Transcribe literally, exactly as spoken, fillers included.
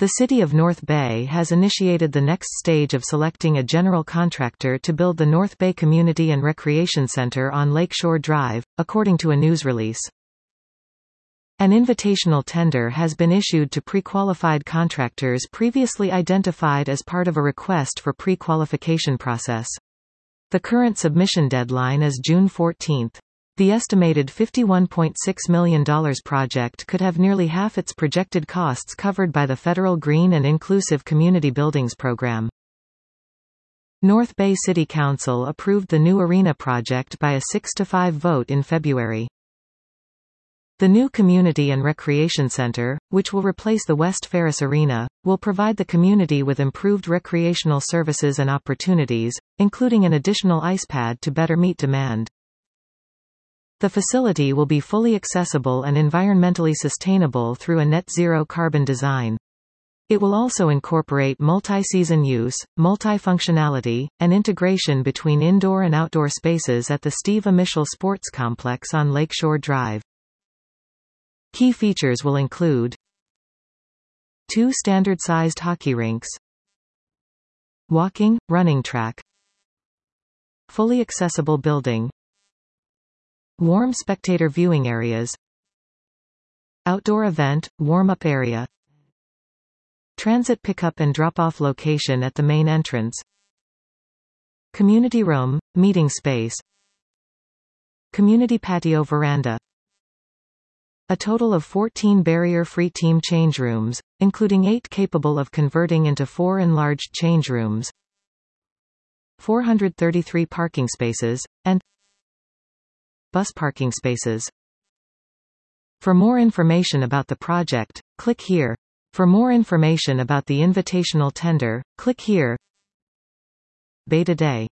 The City of North Bay has initiated the next stage of selecting a general contractor to build the North Bay Community and Recreation Center on Lakeshore Drive, according to a news release. An invitational tender has been issued to pre-qualified contractors previously identified as part of a request for pre-qualification process. The current submission deadline is June fourteenth. The estimated fifty-one point six million dollars project could have nearly half its projected costs covered by the federal Green and Inclusive Community Buildings Program. North Bay City Council approved the new arena project by a six to five vote in February. The new Community and Recreation Center, which will replace the West Ferris Arena, will provide the community with improved recreational services and opportunities, including an additional ice pad to better meet demand. The facility will be fully accessible and environmentally sustainable through a net-zero carbon design. It will also incorporate multi-season use, multi-functionality, and integration between indoor and outdoor spaces at the Steve Amichel Sports Complex on Lakeshore Drive. Key features will include two standard-sized hockey rinks, walking, running track, fully accessible building, warm spectator viewing areas, outdoor event, warm-up area, transit pickup and drop-off location at the main entrance, community room, meeting space, community patio veranda. A total of fourteen barrier-free team change rooms, including eight capable of converting into four enlarged change rooms, four hundred thirty-three parking spaces, and bus parking spaces. For more information about the project, click here. For more information about the invitational tender, click here. Beta Day.